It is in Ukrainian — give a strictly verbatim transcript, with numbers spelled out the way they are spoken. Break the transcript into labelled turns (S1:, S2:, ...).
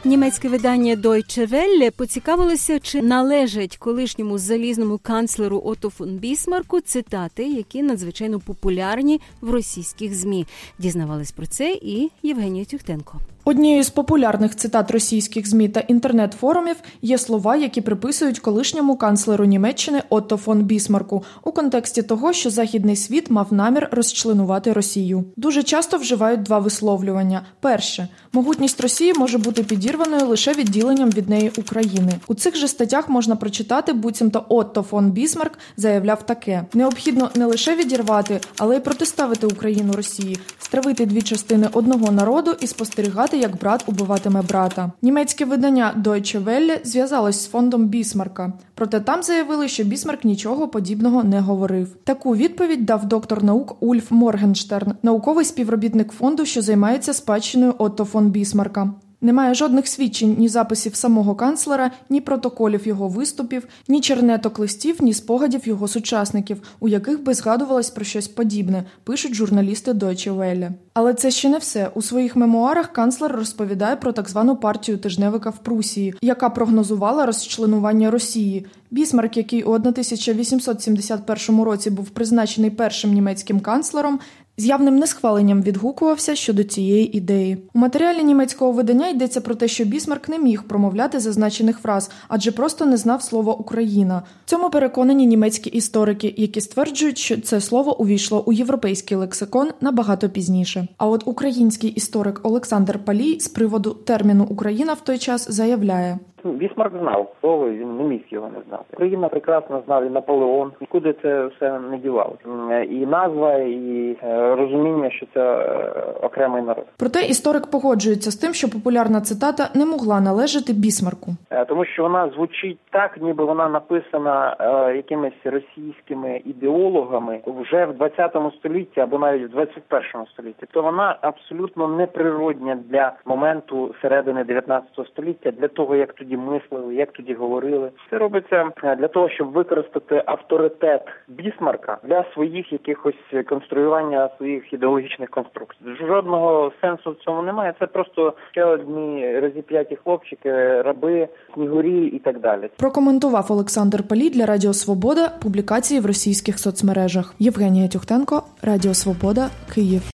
S1: Німецьке видання Deutsche Welle поцікавилося, чи належать колишньому залізному канцлеру Отто фон Бісмарку цитати, які надзвичайно популярні в російських ЗМІ. Дізнавались про це і Євгенія Тюхтенко.
S2: Однією з популярних цитат російських ЗМІ та інтернет-форумів є слова, які приписують колишньому канцлеру Німеччини Отто фон Бісмарку у контексті того, що західний світ мав намір розчленувати Росію. Дуже часто вживають два висловлювання. Перше. Могутність Росії може бути підірваною лише відділенням від неї України. У цих же статтях можна прочитати, буцімто Отто фон Бісмарк заявляв таке. Необхідно не лише відірвати, але й протиставити Україну Росії, стравити дві частини одного народу і спостерігати, як брат убиватиме брата. Німецьке видання Deutsche Welle зв'язалось з фондом Бісмарка. Проте там заявили, що Бісмарк нічого подібного не говорив. Таку відповідь дав доктор наук Ульф Моргенштерн, науковий співробітник фонду, що займається спадщиною Отто фон Бісмарка. Немає жодних свідчень ні записів самого канцлера, ні протоколів його виступів, ні чернеток листів, ні спогадів його сучасників, у яких би згадувалось про щось подібне, пишуть журналісти Deutsche Welle. Але це ще не все. У своїх мемуарах канцлер розповідає про так звану партію тижневика в Прусії, яка прогнозувала розчленування Росії. Бісмарк, який у тисяча вісімсот сімдесят першому році був призначений першим німецьким канцлером, з явним несхваленням відгукувався щодо цієї ідеї. У матеріалі німецького видання йдеться про те, що Бісмарк не міг промовляти зазначених фраз, адже просто не знав слова «Україна». В цьому переконані німецькі історики, які стверджують, що це слово увійшло у європейський лексикон набагато пізніше. А от український історик Олександр Палій з приводу терміну «Україна» в той час заявляє:
S3: Бісмарк знав слово, він не міг його не знати. Україна прекрасно знав, і Наполеон, нікуди це все не дівалося. І назва, і розуміння, що це окремий народ.
S2: Проте історик погоджується з тим, що популярна цитата не могла належати Бісмарку.
S3: Тому що вона звучить так, ніби вона написана якимись російськими ідеологами вже в двадцятому столітті або навіть в двадцять першому столітті. То вона абсолютно неприродня для моменту середини дев'ятнадцятого століття, для того, як тоді мислили, як тоді говорили. Це робиться для того, щоб використати авторитет Бісмарка для своїх якихось конструювання своїх ідеологічних конструкцій. Жодного сенсу в цьому немає. Це просто ще одні розіп'яті хлопчики, раби, снігурі і так далі.
S2: Прокоментував Олександр Палій для Радіо Свобода публікації в російських соцмережах. Євгенія Тюхтенко, Радіо Свобода, Київ.